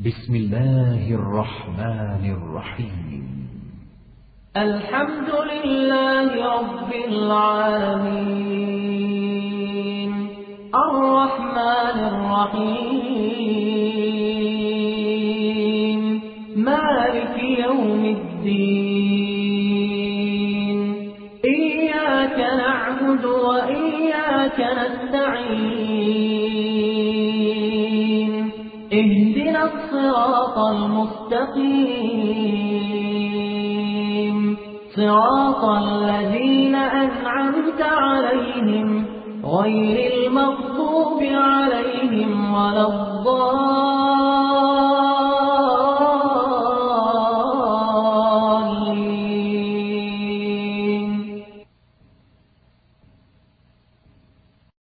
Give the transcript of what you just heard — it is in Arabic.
بسم الله الرحمن الرحيم. الحمد لله رب العالمين الرحمن الرحيم مالك يوم الدين إياك نعبد وإياك نستعين اهدنا الصراط المستقيم صراط الذين أنعمت عليهم غير المغضوب عليهم ولا الضالين.